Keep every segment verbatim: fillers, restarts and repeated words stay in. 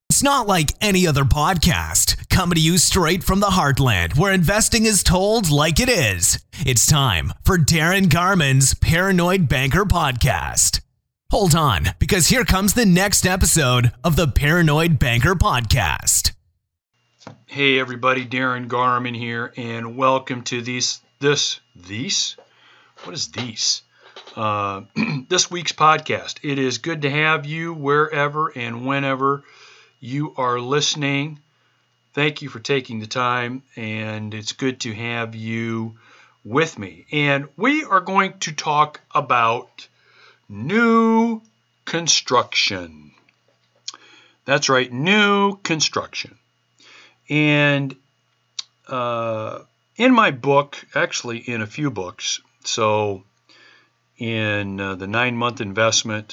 It's not like any other podcast, coming to you straight from the heartland where investing is told like it is. It's time for Darren Garman's Paranoid Banker Podcast. Hold on, because here comes the next episode of the Paranoid Banker Podcast. Hey everybody, Darren Garman here, and welcome to these, this, these? What is these? Uh, this week's podcast. It is good to have you wherever and whenever you are listening. Thank you for taking the time, and it's good to have you with me. And we are going to talk about new construction. That's right, new construction. And uh, in my book, actually in a few books, so in uh, the nine-month investment,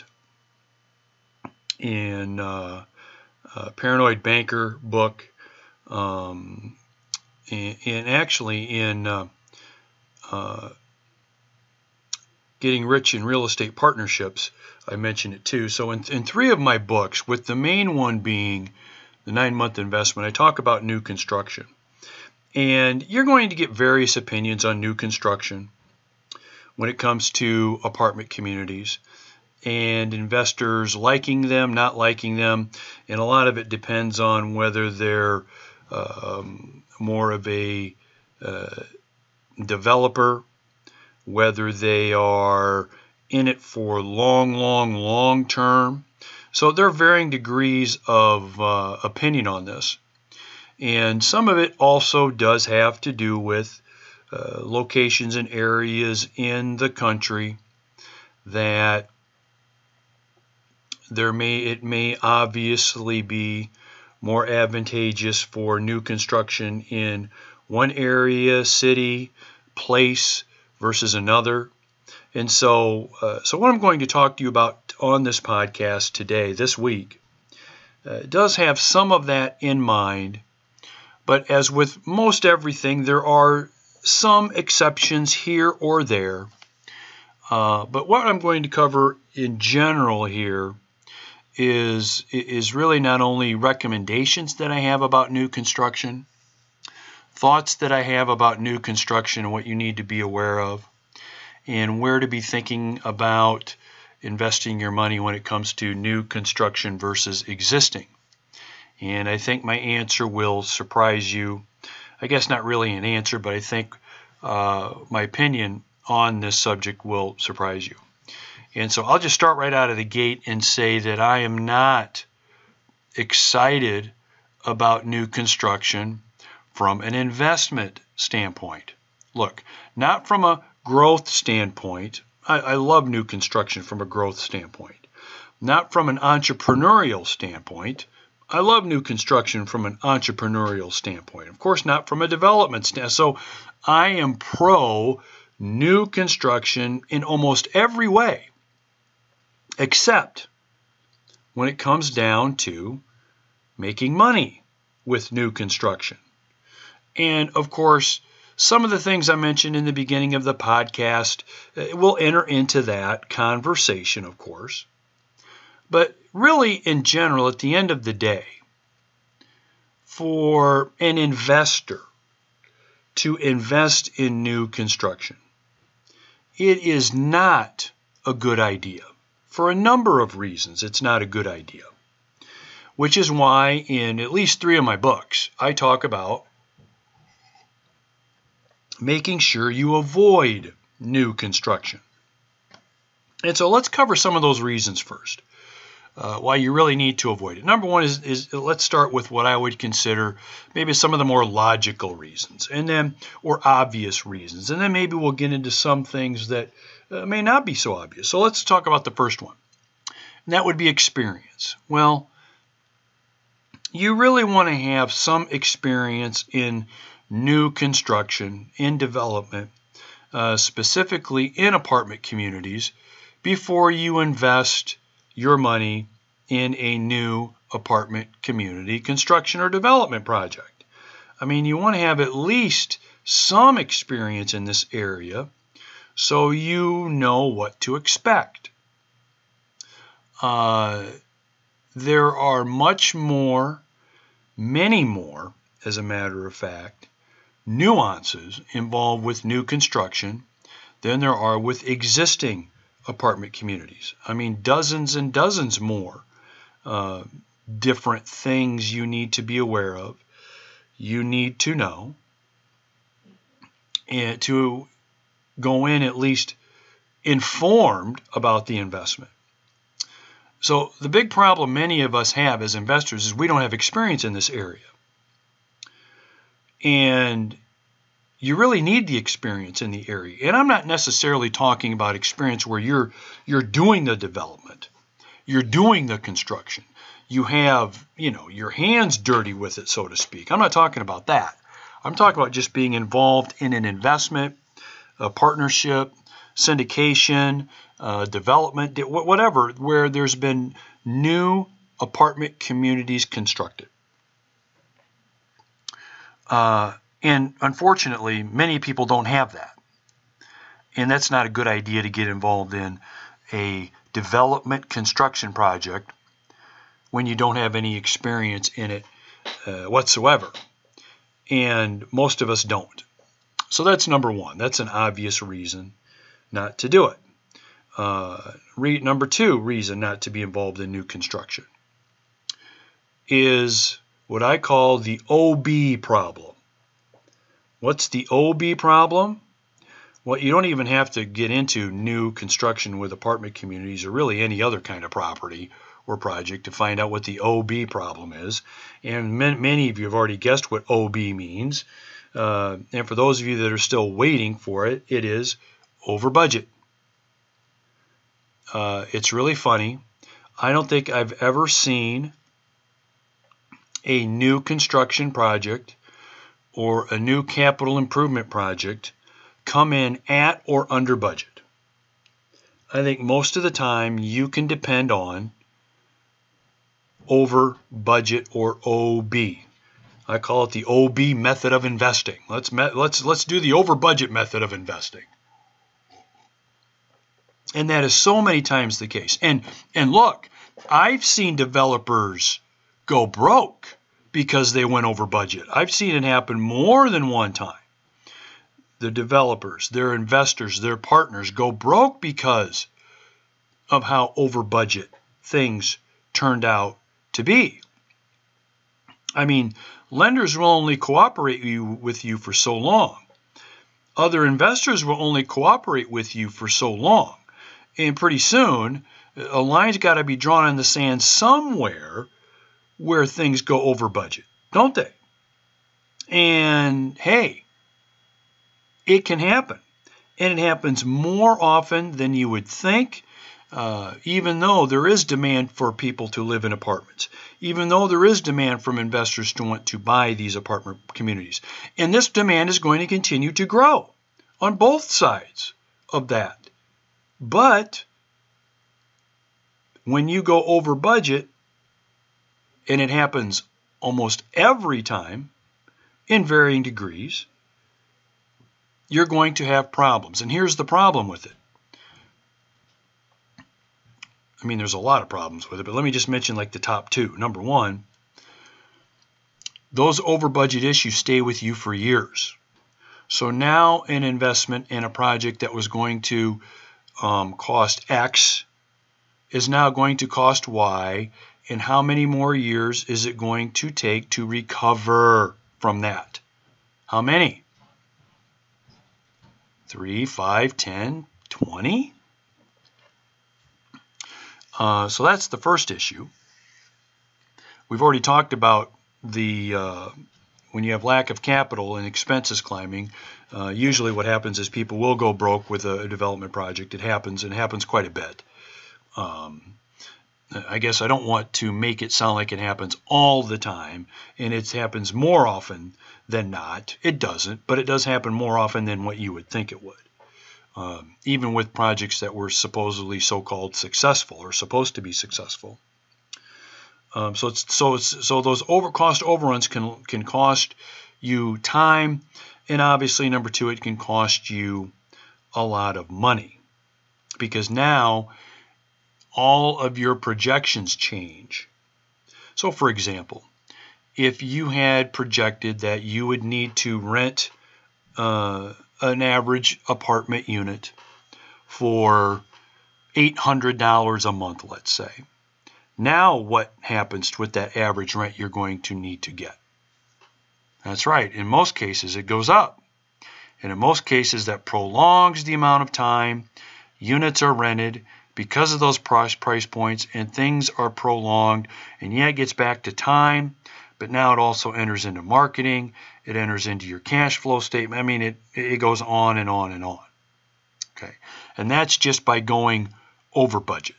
in uh, uh, Paranoid Banker book, um, and, and actually in uh, uh, Getting Rich in Real Estate Partnerships, I mentioned it too. So in, in three of my books, with the main one being the nine-month investment, I talk about new construction. And you're going to get various opinions on new construction when it comes to apartment communities, and investors liking them, not liking them, and a lot of it depends on whether they're um, more of a uh, developer, whether they are in it for long, long, long term. So there are varying degrees of uh, opinion on this. And some of it also does have to do with uh, locations and areas in the country that there may it may obviously be more advantageous for new construction in one area, city, place versus another. And so, uh, so what I'm going to talk to you about on this podcast today, this week, uh, does have some of that in mind. But as with most everything, there are some exceptions here or there. Uh, but what I'm going to cover in general here is is really not only recommendations that I have about new construction, thoughts that I have about new construction and what you need to be aware of, and where to be thinking about investing your money when it comes to new construction versus existing. And I think my answer will surprise you. I guess not really an answer, but I think uh, my opinion on this subject will surprise you. And so I'll just start right out of the gate and say that I am not excited about new construction from an investment standpoint. Look, not from a growth standpoint. I, I love new construction from a growth standpoint. Not from an entrepreneurial standpoint. I love new construction from an entrepreneurial standpoint. Of course, not from a development standpoint. So I am pro new construction in almost every way, except when it comes down to making money with new construction. And of course, some of the things I mentioned in the beginning of the podcast uh, will enter into that conversation, of course. But really, in general, at the end of the day, for an investor to invest in new construction, it is not a good idea. For a number of reasons, it's not a good idea. Which is why in at least three of my books, I talk about making sure you avoid new construction. And so let's cover some of those reasons first, uh, why you really need to avoid it. Number one is, is let's start with what I would consider maybe some of the more logical reasons, and then or obvious reasons. And then maybe we'll get into some things that uh, may not be so obvious. So let's talk about the first one. And that would be experience. Well, you really want to have some experience in new construction, in development, uh, specifically in apartment communities, before you invest your money in a new apartment community construction or development project. I mean, you want to have at least some experience in this area so you know what to expect. Uh, there are much more, many more, as a matter of fact, nuances involved with new construction than there are with existing apartment communities. I mean, dozens and dozens more uh, different things you need to be aware of, you need to know, and to go in at least informed about the investment. So the big problem many of us have as investors is we don't have experience in this area. And you really need the experience in the area. And I'm not necessarily talking about experience where you're you're doing the development, you're doing the construction. You have, you know, your hands dirty with it, so to speak. I'm not talking about that. I'm talking about just being involved in an investment, a partnership, syndication, uh, development, whatever, where there's been new apartment communities constructed. Uh, and unfortunately, many people don't have that. And that's not a good idea to get involved in a development construction project when you don't have any experience in it uh, whatsoever. And most of us don't. So that's number one. That's an obvious reason not to do it. Uh, re- number two reason not to be involved in new construction is what I call the O B problem. What's the O B problem? Well, you don't even have to get into new construction with apartment communities or really any other kind of property or project to find out what the O B problem is. And many of you have already guessed what O B means. Uh, and for those of you that are still waiting for it, it is over budget. Uh, it's really funny. I don't think I've ever seen a new construction project or a new capital improvement project come in at or under budget. I think most of the time you can depend on over budget or O B. I call it the O B method of investing. Let's me- let's let's do the over budget method of investing. And that is so many times the case. And and look, I've seen developers go broke because they went over budget. I've seen it happen more than one time. The developers, their investors, their partners go broke because of how over budget things turned out to be. I mean, lenders will only cooperate you, with you for so long. Other investors will only cooperate with you for so long. And pretty soon, a line's got to be drawn in the sand somewhere where things go over budget, don't they? And hey, it can happen. And it happens more often than you would think, uh, even though there is demand for people to live in apartments, even though there is demand from investors to want to buy these apartment communities. And this demand is going to continue to grow on both sides of that. But when you go over budget, and it happens almost every time in varying degrees, you're going to have problems. And here's the problem with it. I mean, there's a lot of problems with it, but let me just mention like the top two. Number one, those over budget issues stay with you for years. So now an investment in a project that was going to um, cost X is now going to cost Y, and how many more years is it going to take to recover from that? How many? Three, five, ten, twenty? Uh, so that's the first issue. We've already talked about the uh, when you have lack of capital and expenses climbing, uh, usually what happens is people will go broke with a, a development project. It happens, and it happens quite a bit. Um, I guess I don't want to make it sound like it happens all the time, and it happens more often than not. It doesn't, but it does happen more often than what you would think it would. Um, even with projects that were supposedly so-called successful or supposed to be successful. Um, so it's, so it's, so those over cost overruns can can cost you time, and obviously number two, it can cost you a lot of money, because now all of your projections change. So for example, if you had projected that you would need to rent uh, an average apartment unit for eight hundred dollars a month, let's say. Now what happens with that average rent you're going to need to get? That's right. In most cases, it goes up. And in most cases, that prolongs the amount of time units are rented because of those price price points, and things are prolonged. And yeah, it gets back to time, but now it also enters into marketing. It enters into your cash flow statement. I mean, it, it goes on and on and on. Okay. And that's just by going over budget.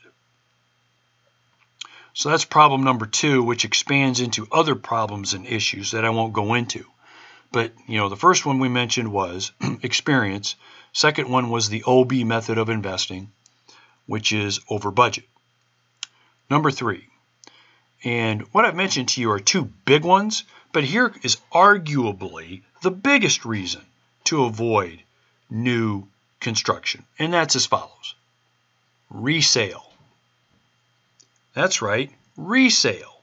So that's problem number two, which expands into other problems and issues that I won't go into. But, you know, the first one we mentioned was experience. Second one was the O B method of investing, which is over budget. Number three, and what I've mentioned to you are two big ones, but here is arguably the biggest reason to avoid new construction, and that's as follows. Resale. That's right, resale.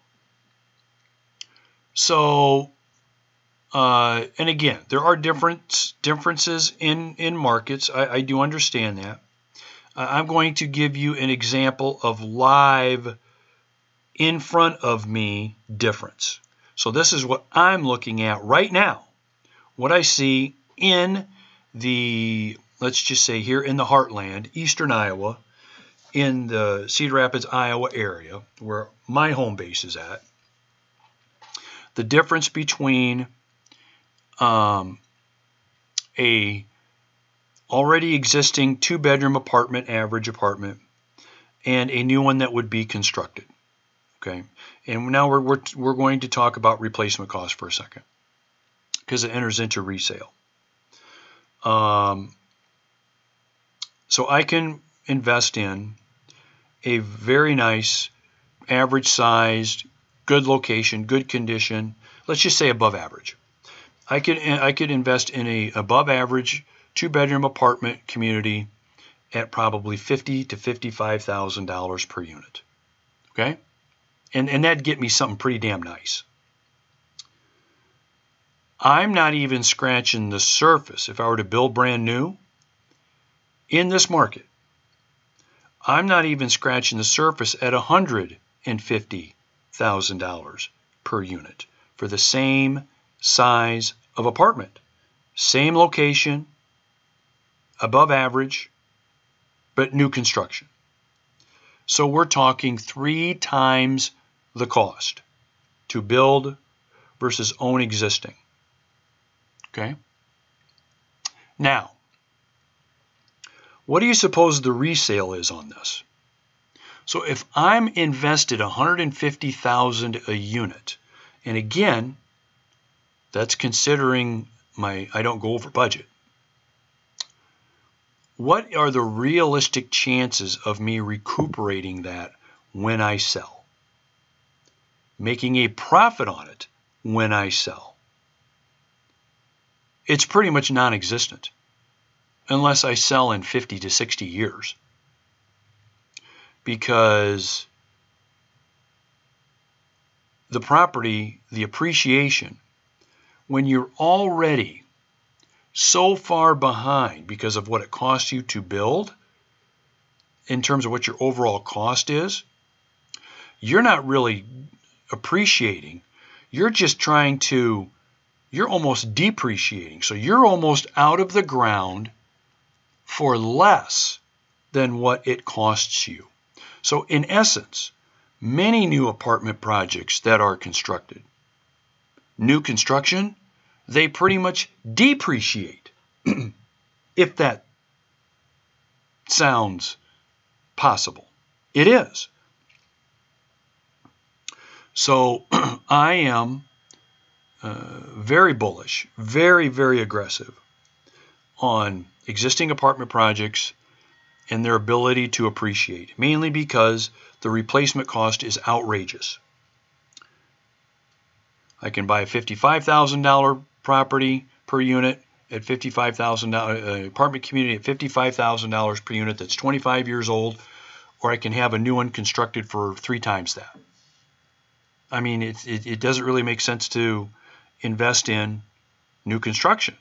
So, uh, and again, there are different differences in, in markets. I, I do understand that. Uh, I'm going to give you an example of live, in front of me difference. So this is what I'm looking at right now. What I see in the, let's just say here in the heartland, eastern Iowa, in the Cedar Rapids, Iowa area, where my home base is at, the difference between um, a already existing two-bedroom apartment, average apartment, and a new one that would be constructed. Okay, and now we're we're we're going to talk about replacement cost for a second, because it enters into resale. Um, so I can invest in a very nice, average-sized, good location, good condition. Let's just say above average. I could I could invest in a above-average two-bedroom apartment community at probably fifty to fifty-five thousand dollars per unit. Okay, and and that'd get me something pretty damn nice. I'm not even scratching the surface. If I were to build brand new in this market, I'm not even scratching the surface at one hundred fifty thousand dollars per unit for the same size of apartment, same location, above average, but new construction. So we're talking three times the cost to build versus own existing. Okay? Now, what do you suppose the resale is on this? So if I'm invested one hundred fifty thousand dollars a unit, and again, that's considering my I don't go over budget. What are the realistic chances of me recuperating that when I sell? Making a profit on it when I sell? It's pretty much non-existent unless I sell in fifty to sixty years. Because the property, the appreciation, when you're already so far behind because of what it costs you to build, in terms of what your overall cost is, you're not really appreciating. You're just trying to, you're almost depreciating. So you're almost out of the ground for less than what it costs you. So in essence, many new apartment projects that are constructed, new construction, they pretty much depreciate, if that sounds possible. It is. So I am uh, very bullish, very, very aggressive on existing apartment projects and their ability to appreciate, mainly because the replacement cost is outrageous. I can buy a fifty-five thousand dollars property per unit at fifty-five thousand dollars, uh, apartment community at fifty-five thousand dollars per unit that's twenty-five years old, or I can have a new one constructed for three times that. I mean, it, it, it doesn't really make sense to invest in new construction,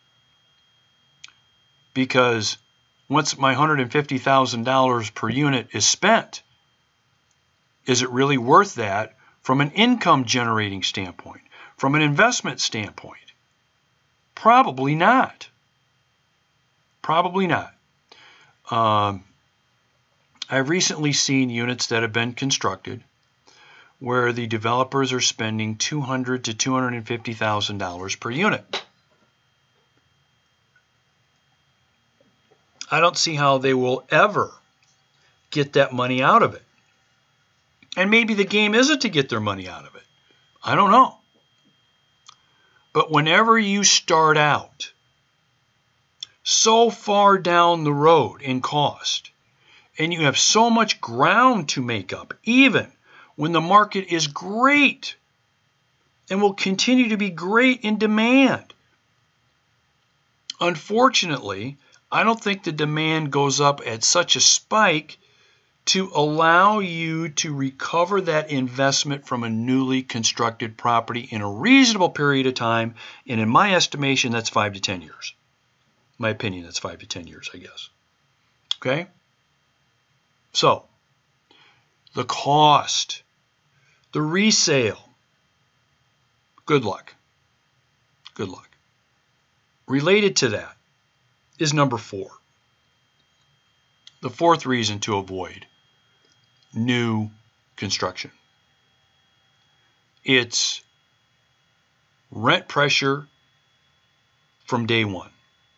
because once my one hundred fifty thousand dollars per unit is spent, is it really worth that from an income generating standpoint, from an investment standpoint? Probably not. Probably not. Um, I've recently seen units that have been constructed where the developers are spending two hundred thousand to two hundred fifty thousand dollars per unit. I don't see how they will ever get that money out of it. And maybe the game isn't to get their money out of it. I don't know. But whenever you start out so far down the road in cost, and you have so much ground to make up, even when the market is great and will continue to be great in demand, unfortunately, I don't think the demand goes up at such a spike to allow you to recover that investment from a newly constructed property in a reasonable period of time. And in my estimation, that's five to ten years. My opinion, that's five to ten years, I guess. Okay? So, the cost, the resale, good luck. Good luck. Related to that is number four. The fourth reason to avoid new construction. It's rent pressure from day one.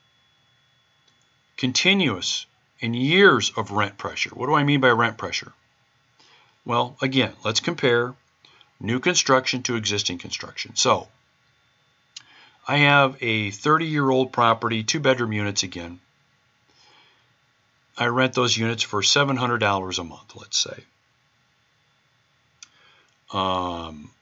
Continuous and years of rent pressure. What do I mean by rent pressure? Well, again, let's compare new construction to existing construction. So, I have a thirty-year-old property, two-bedroom units again. I rent those units for seven hundred dollars a month, let's say. Um,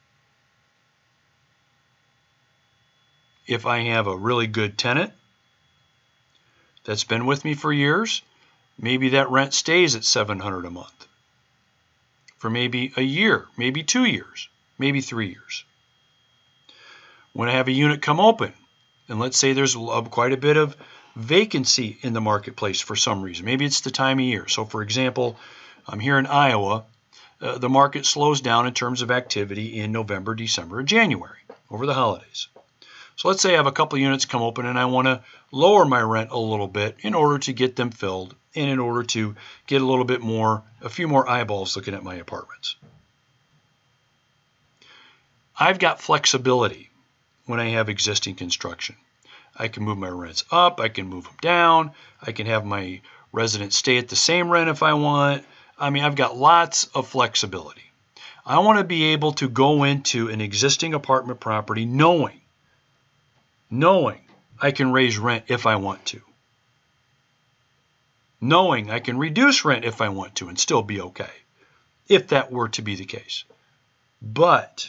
if I have a really good tenant that's been with me for years, maybe that rent stays at seven hundred dollars a month for maybe a year, maybe two years, maybe three years. When I have a unit come open, and let's say there's quite a bit of vacancy in the marketplace for some reason. Maybe it's the time of year. So, for example, I'm here in Iowa. Uh, the market slows down in terms of activity in November, December, and January over the holidays. So let's say I have a couple of units come open and I want to lower my rent a little bit in order to get them filled and in order to get a little bit more, a few more eyeballs looking at my apartments. I've got flexibility when I have existing construction. I can move my rents up, I can move them down, I can have my residents stay at the same rent if I want. I mean, I've got lots of flexibility. I want to be able to go into an existing apartment property knowing, knowing I can raise rent if I want to. Knowing I can reduce rent if I want to and still be okay, if that were to be the case. But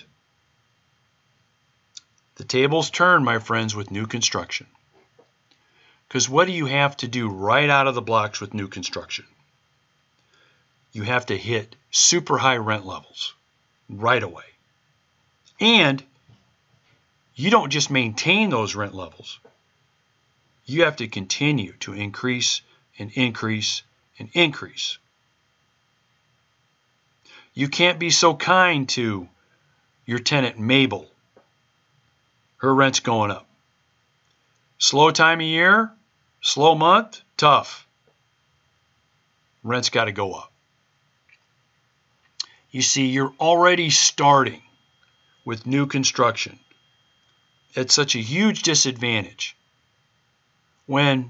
the tables turn, my friends, with new construction. Because what do you have to do right out of the blocks with new construction? You have to hit super high rent levels right away. And you don't just maintain those rent levels. You have to continue to increase and increase and increase. You can't be so kind to your tenant Mabel. Her rent's going up. Slow time of year, slow month, tough. Rent's got to go up. You see, you're already starting with new construction at such a huge disadvantage when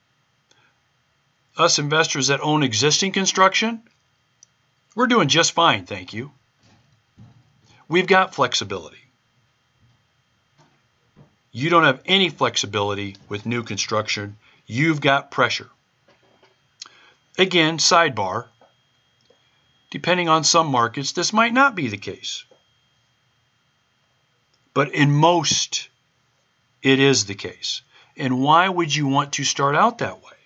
us investors that own existing construction, we're doing just fine, thank you. We've got flexibility. You don't have any flexibility with new construction. You've got pressure. Again, sidebar, depending on some markets, this might not be the case. But in most, it is the case. And why would you want to start out that way?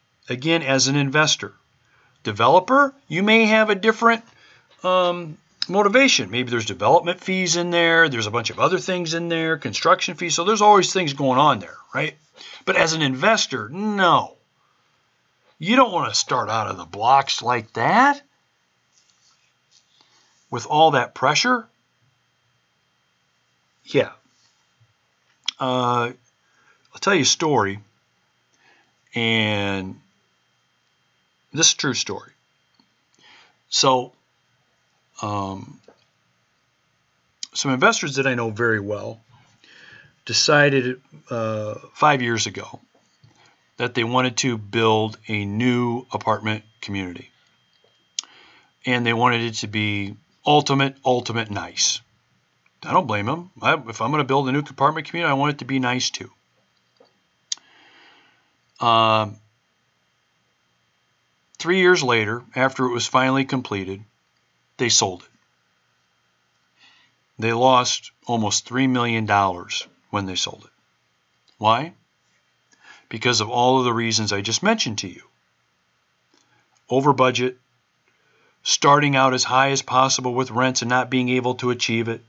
Again, as an investor. Developer, you may have a different um, motivation. Maybe there's development fees in there. There's a bunch of other things in there, construction fees. So there's always things going on there, right? But as an investor, no. You don't want to start out of the blocks like that with all that pressure. Yeah. Uh, I'll tell you a story, and this is a true story. So, um, some investors that I know very well decided uh, five years ago that they wanted to build a new apartment community. And they wanted it to be ultimate, ultimate nice. I don't blame them. I, if I'm going to build a new apartment community, I want it to be nice too. Um, three years later, after it was finally completed, they sold it. They lost almost three million dollars when they sold it. Why? Because of all of the reasons I just mentioned to you. Over budget, starting out as high as possible with rents and not being able to achieve it,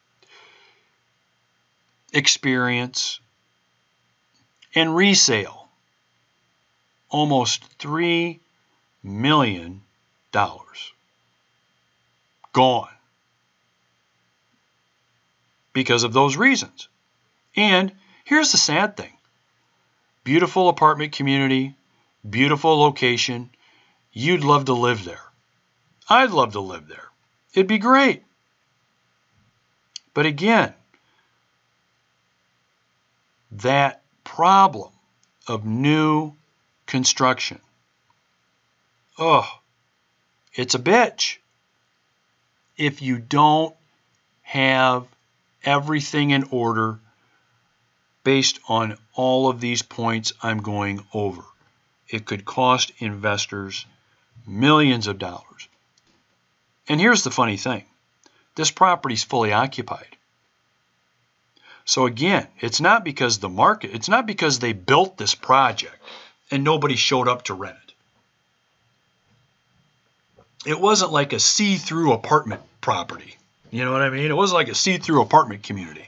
experience, and resale. Almost three million dollars gone because of those reasons. And here's the sad thing. Beautiful apartment community, beautiful location. You'd love to live there. I'd love to live there. It'd be great. But again, that problem of new construction, oh, it's a bitch. If you don't have everything in order based on all of these points I'm going over, it could cost investors millions of dollars. And here's the funny thing. This property is fully occupied. So again, it's not because the market, it's not because they built this project and nobody showed up to rent it. It wasn't like a see-through apartment property. You know what I mean? It wasn't like a see-through apartment community.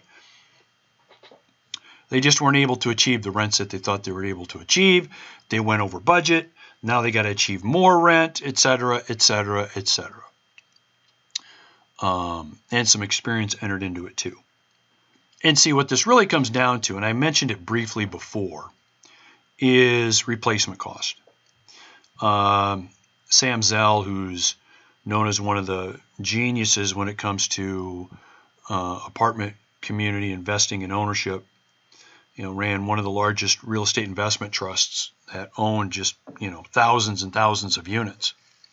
They just weren't able to achieve the rents that they thought they were able to achieve. They went over budget. Now they got to achieve more rent, et cetera, et cetera, et cetera. Um, and some experience entered into it too. And see, what this really comes down to, and I mentioned it briefly before, is replacement cost. Um, Sam Zell, who's known as one of the geniuses when it comes to uh, apartment community investing and ownership, you know, ran one of the largest real estate investment trusts that owned just, you know, thousands and thousands of units.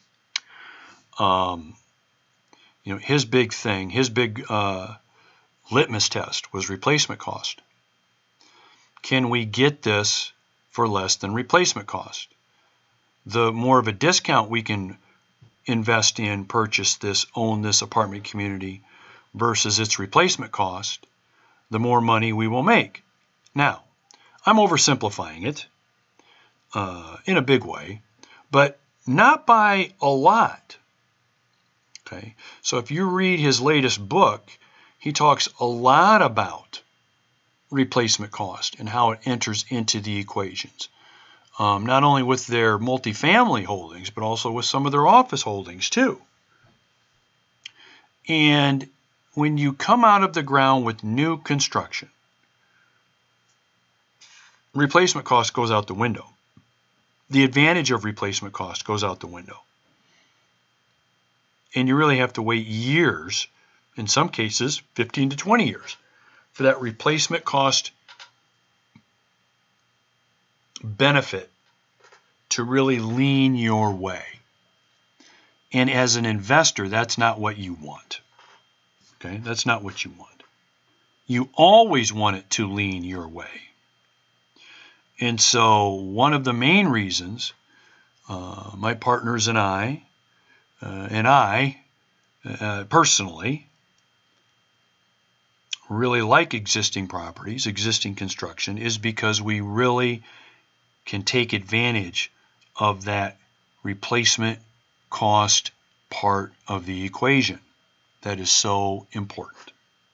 Um, you know, his big thing, his big uh, litmus test was replacement cost. Can we get this for less than replacement cost? The more of a discount we can invest in, purchase this, own this apartment community versus its replacement cost, the more money we will make. Now, I'm oversimplifying it uh, in a big way, but not by a lot. Okay, so if you read his latest book, he talks a lot about replacement cost and how it enters into the equations. Um, not only with their multifamily holdings, but also with some of their office holdings too. And when you come out of the ground with new construction, replacement cost goes out the window. The advantage of replacement cost goes out the window. And you really have to wait years, in some cases fifteen to twenty years, for that replacement cost benefit to really lean your way. And as an investor, that's not what you want. Okay, that's not what you want. You always want it to lean your way. And so one of the main reasons uh, my partners and I, uh, and I uh, personally, really like existing properties, existing construction, is because we really can take advantage of that replacement cost part of the equation. that is so important.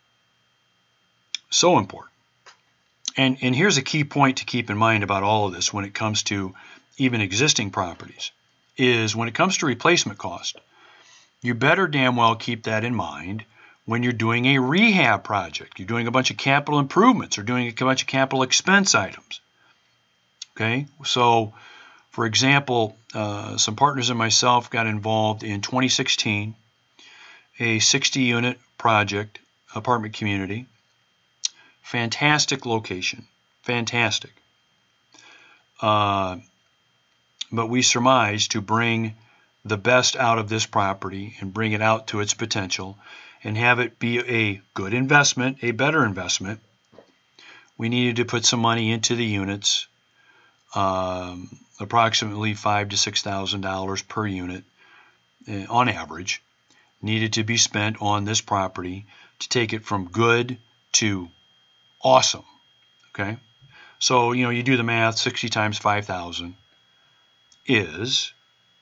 So important. And, and here's a key point to keep in mind about all of this when it comes to even existing properties, is when it comes to replacement cost, you better damn well keep that in mind when you're doing a rehab project. You're doing a bunch of capital improvements or doing a bunch of capital expense items. Okay, so for example, uh, some partners and myself got involved in twenty sixteen, a sixty unit project, apartment community. Fantastic location, fantastic. Uh, but we surmised to bring the best out of this property and bring it out to its potential and have it be a good investment, a better investment, we needed to put some money into the units, um, approximately five to six thousand dollars per unit, uh, on average, needed to be spent on this property to take it from good to awesome. Okay, so you know you do the math. sixty times five thousand is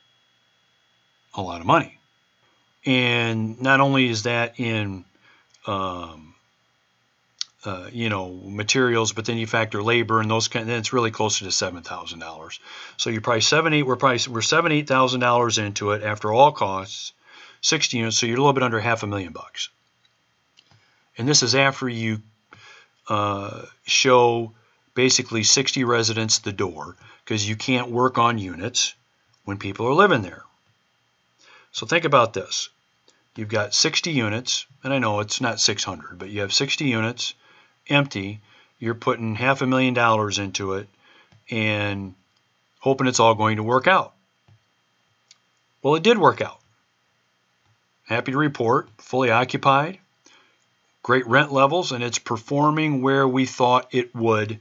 a lot of money, and not only is that in um, uh, you know materials, but then you factor labor and those kind. Then it's really closer to seven thousand dollars. So you're probably seven eight. We're probably we're seven eight thousand dollars into it after all costs, sixty units. So you're a little bit under half a million bucks. And this is after you uh, show basically sixty residents the door, because you can't work on units when people are living there. So think about this. You've got sixty units, and I know it's not six hundred, but you have sixty units empty. You're putting half a million dollars into it and hoping it's all going to work out. Well, it did work out. Happy to report, fully occupied, great rent levels, and it's performing where we thought it would.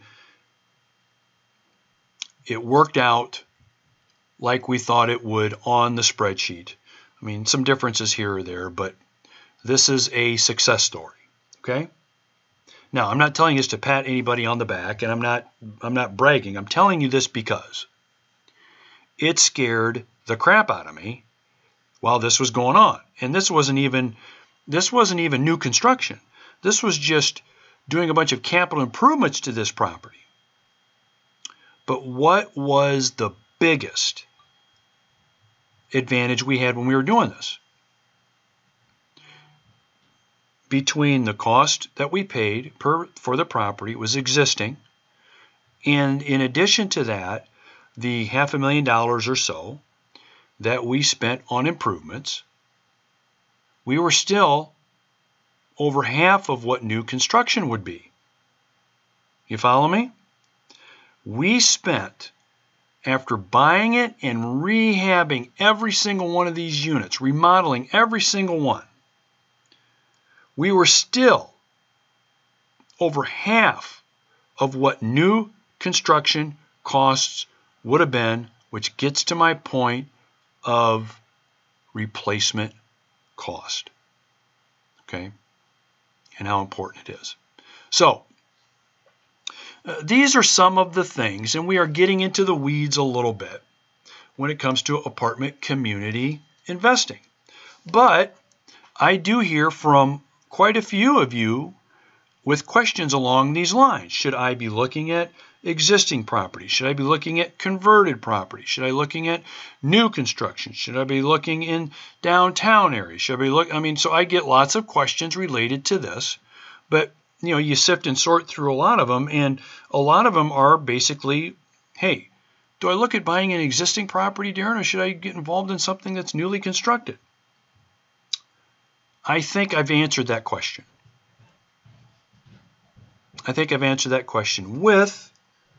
It worked out like we thought it would on the spreadsheet. I mean, some differences here or there, but this is a success story. Okay? Now, I'm not telling you this to pat anybody on the back, and I'm not I'm not bragging. I'm telling you this because it scared the crap out of me while this was going on. And this wasn't even this wasn't even new construction. This was just doing a bunch of capital improvements to this property. But what was the biggest advantage we had when we were doing this? Between the cost that we paid per for the property was existing, and in addition to that, the half a million dollars or so that we spent on improvements, we were still over half of what new construction would be. You follow me? We spent, after buying it and rehabbing every single one of these units, remodeling every single one, we were still over half of what new construction costs would have been, which gets to my point of replacement cost. Okay? And how important it is. So, uh, these are some of the things, and we are getting into the weeds a little bit when it comes to apartment community investing. But I do hear from quite a few of you with questions along these lines. Should I be looking at existing property? Should I be looking at converted property? Should I be looking at new construction? Should I be looking in downtown areas? Should I be look? I mean, so I get lots of questions related to this, but you know, you sift and sort through a lot of them, and a lot of them are basically, hey, do I look at buying an existing property, Darren, or should I get involved in something that's newly constructed? I think I've answered that question. I think I've answered that question with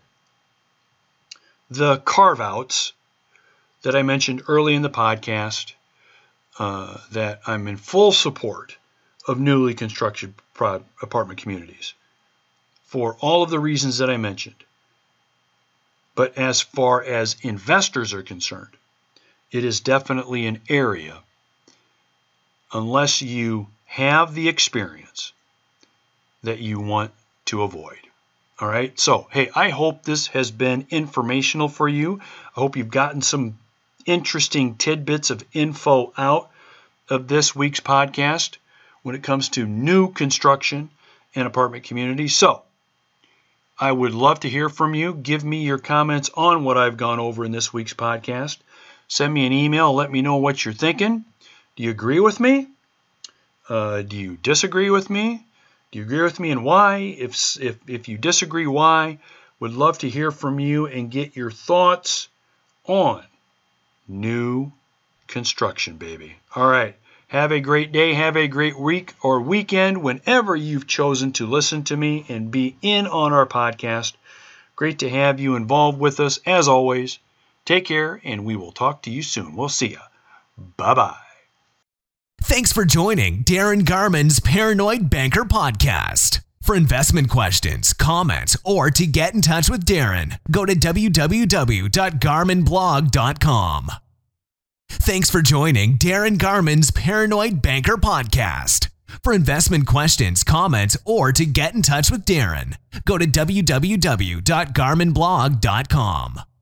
the carve-outs that I mentioned early in the podcast, uh, that I'm in full support of newly constructed pro- apartment communities for all of the reasons that I mentioned. But as far as investors are concerned, it is definitely an area, unless you have the experience, that you want to avoid. All right. So, hey, I hope this has been informational for you. I hope you've gotten some interesting tidbits of info out of this week's podcast. when it comes to new construction and apartment communities. So I would love to hear from you. Give me your comments on what I've gone over in this week's podcast. Send me an email. Let me know what you're thinking. Do you agree with me? Uh, do you disagree with me? Do you agree with me and why? If, if, if you disagree, why? Would love to hear from you and get your thoughts on new construction, baby. All right. Have a great day. Have a great week or weekend whenever you've chosen to listen to me and be in on our podcast. Great to have you involved with us as always. Take care, and we will talk to you soon. We'll see ya. Bye-bye. Thanks for joining Darren Garman's Paranoid Banker Podcast. For investment questions, comments, or to get in touch with Darren, go to w w w dot garmin blog dot com. Thanks for joining Darren Garman's Paranoid Banker Podcast. For investment questions, comments, or to get in touch with Darren, go to w w w dot garmin blog dot com.